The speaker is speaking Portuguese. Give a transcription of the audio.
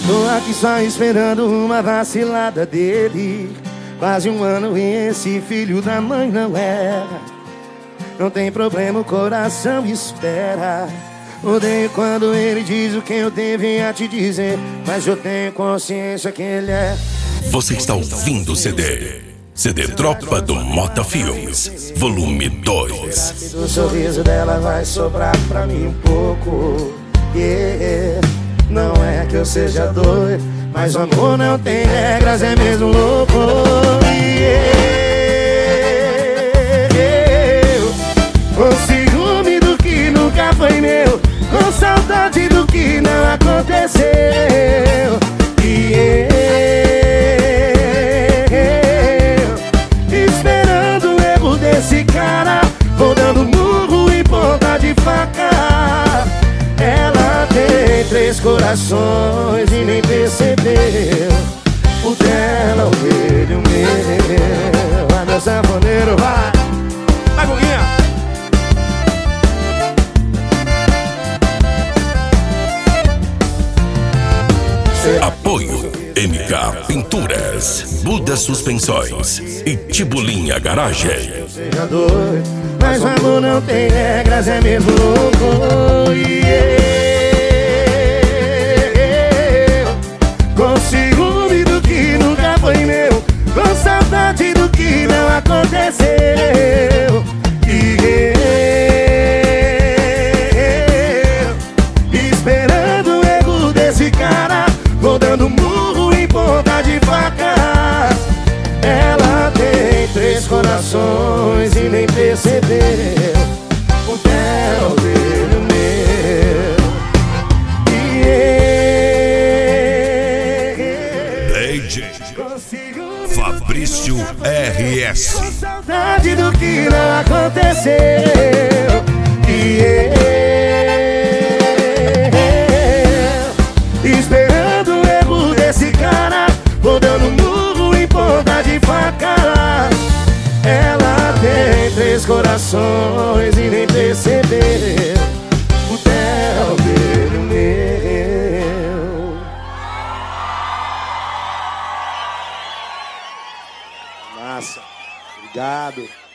Tô aqui só esperando uma vacilada dele. Quase um ano e esse filho da mãe não erra. Não tem problema, o coração espera. Odeio quando ele diz o que eu devia te dizer, mas eu tenho consciência que ele é. Você está ouvindo o CD Tropa do Mota Filmes, volume 2. O sorriso dela vai sobrar pra mim um pouco. Não é que eu seja doido, mas o amor não tem regras, é mesmo louco. Com ciúme do que nunca foi meu, com saudade do que não aconteceu. Esperando o erro desse cara, vou dando murro em ponta de faca. Ela tem 3 corações e nem percebeu. O dela, o dele, o meu. Vai, meu sanfoneiro, vai. Vai, Guguinha. Apoio MK Pinturas, Buda Suspensões e Tibulinha Garagem. Seja doido, mas o amor não tem regras, é mesmo louco. Com ciúme do que nunca foi meu, com saudade do que não aconteceu. Esperando o erro desse cara, vou dando murro em ponta de faca. Ela tem 3 corações e nem percebeu. O dela, o dele, o meu. DJ Fabrício RS. Com saudade do que não aconteceu. Esperando o erro desse cara, vou dando murro em ponta de faca. Ela tem 3 corações e nem percebeu. O dela, o dele, o meu. Massa, obrigado.